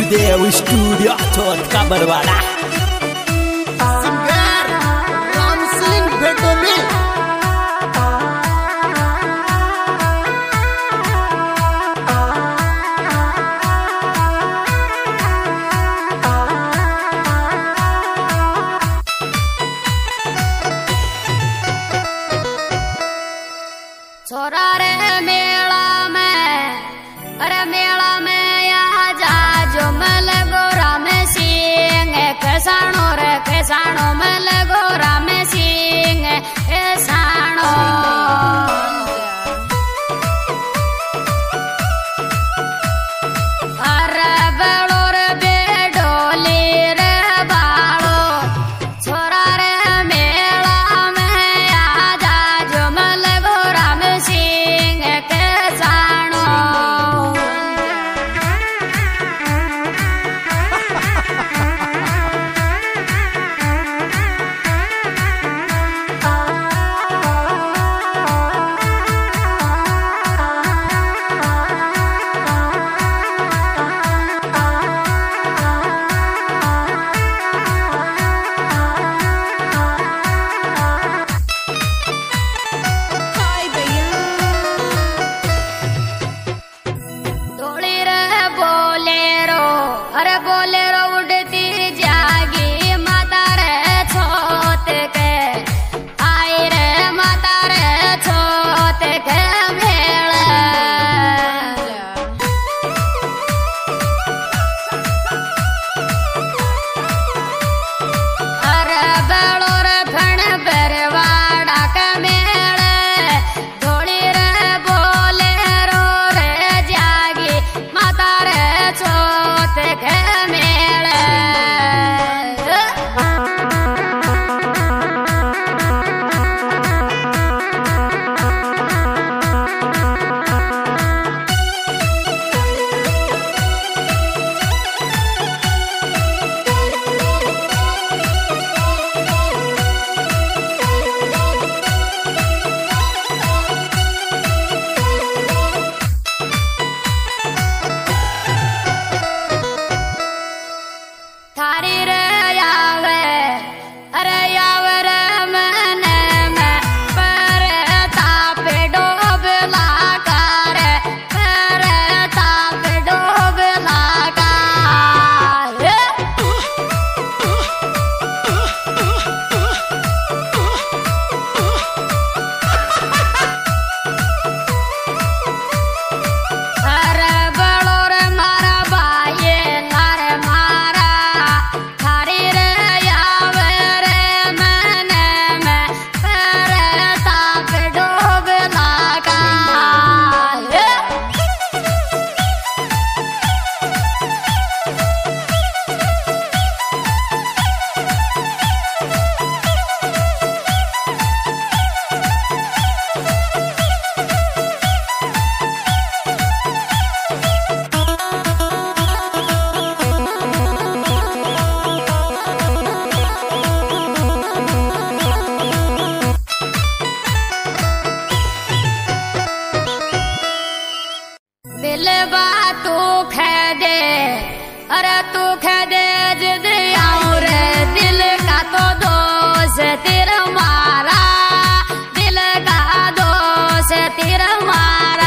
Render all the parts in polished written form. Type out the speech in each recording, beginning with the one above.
देव studio Chauth का Barwara. Singer Ram Singh Bhetoli. छोरा रे मेला में, अरे मेला में यहाँ जा जो मल गोरा में सिंह कैसाणो रे कैसाणो मल गोरा में सिंह कैसाणो। अरे बेड़ो रे बेडोली रे बाड़ो, छोरा रे मेला में यहाँ जा जो मल गोरा में सिंह कैसाणो। डोली रे बोलेरो, अरे बोलेरो उड़ती जागी माता रे छोत के, आई रे माता रे छोत के मेले। अरे बेड़ो रे फण बरवाड़ा के मेले, डोली रे बोलेरो रे जागी माता रे छोत के मेले। थारी रे यावे, अरे यावे रे मने में पर ताप डोबला करे, पर ताप डोबला करे। अरे बड़ो रे मारा बाये लारे मारा, थारी रे यावे रे मने में पर ताप डोबला करे। दिल बात तू खे दे, अरे तू खे दे जिद आऊं रे दिल का तो दोष तेरा मारा, दिल का दोष तेरा मारा।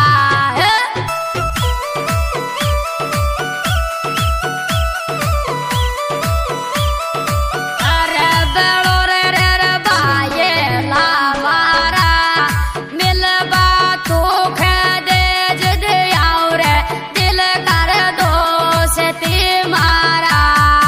अरे बेड़ो रे रे रे बाये ला मारा, मिल बात तू खे दे जिद आऊं रे दिल कर दोष ती मारा।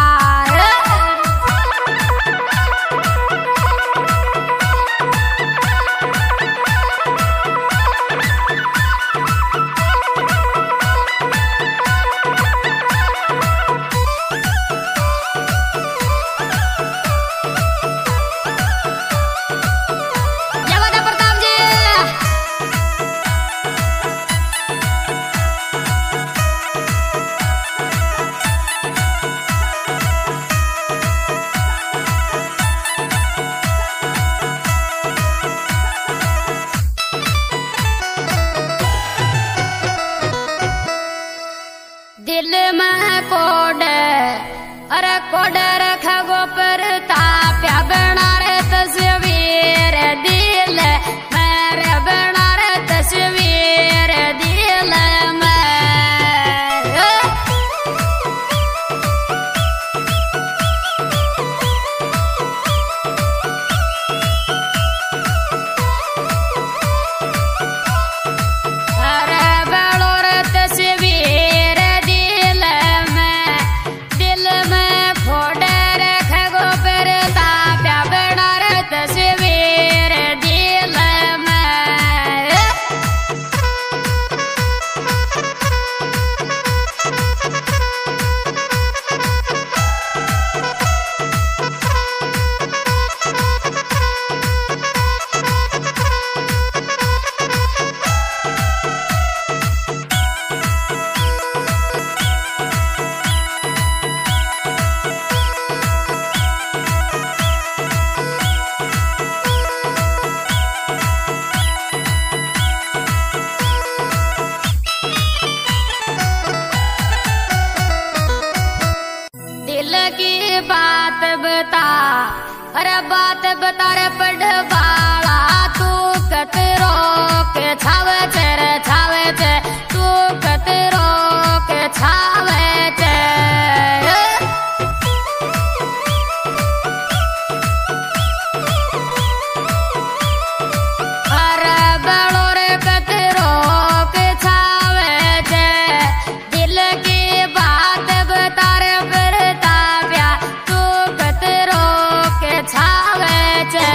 कोड अरे कोड रखगो पर ताप्या बना रे तस्वीर दिल मेरे बना रे तस्वीर दिल में बात बता अरे बात बता रे पढ़वाला तू कतरो के छावे छे तू कतरो के छावे छे अरे बड़ो रे कतरो के छावे छे दिल की बात बता रे छावे छे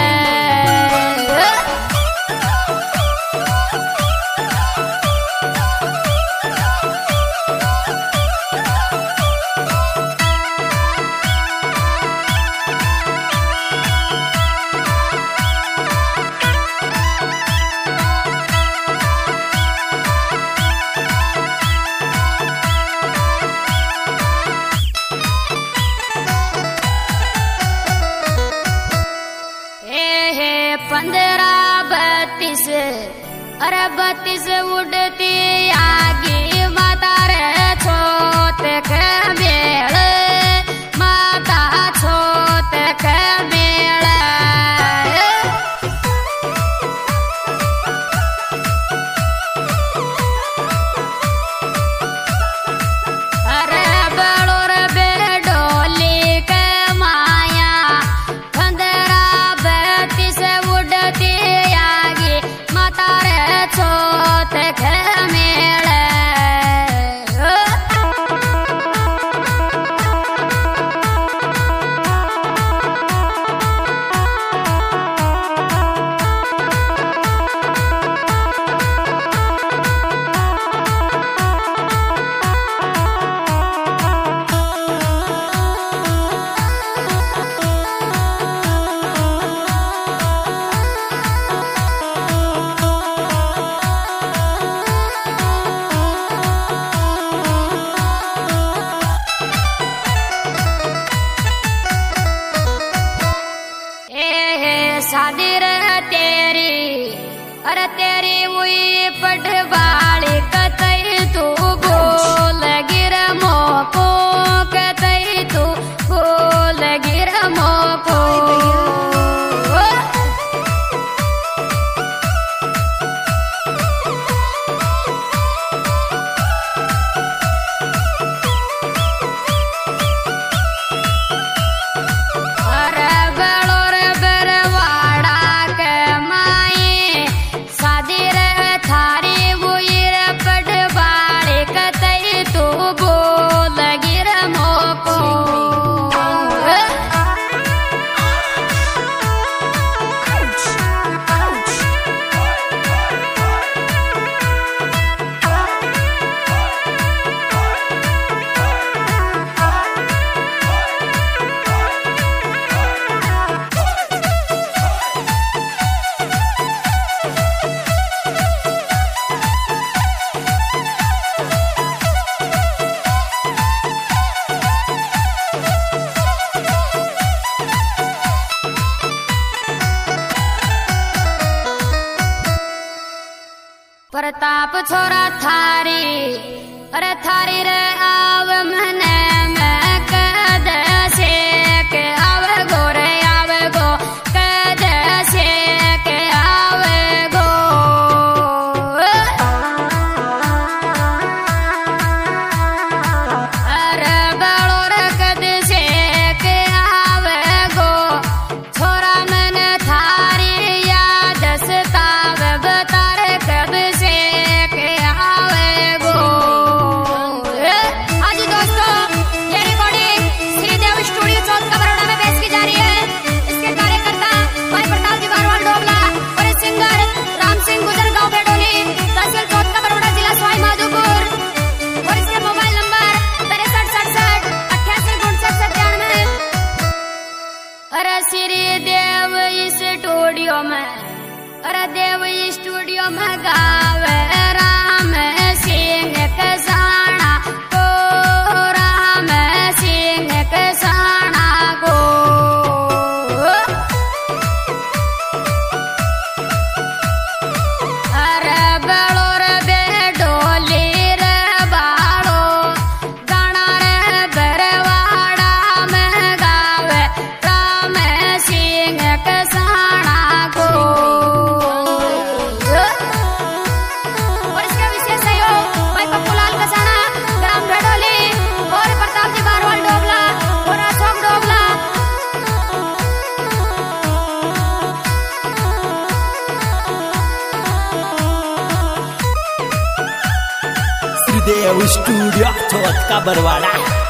अरे 32 उड़ती आगे माता रे छोट के मेल माता छोट के मेल अरे बड़ो रे बेडोली के माया 32 उड़ती आगे माता रे छोट के मेल शादी रे तेरी अरे तेरी हुई पटवाली कतई तू बोल गिर मोको कतई तू बोल गिर मोको प्रताप छोरा थारी अरे थारी रे आव मने गावे राम सिंह कसाना को, राम सिंह कसाना को। अरे बड़ो रे बेडोली रे बाड़ो गाना रे बरवाड़ा में गावे राम सिंह कसाना को। और इसका विशेष सहयोग भाई पप्पूलाल कसाना, ग्राम बेडोली, और प्रताप जी बारवाल डोबला और अशोक डोबला। श्रीदेव स्टूडियो चौथ का बरवाड़ा।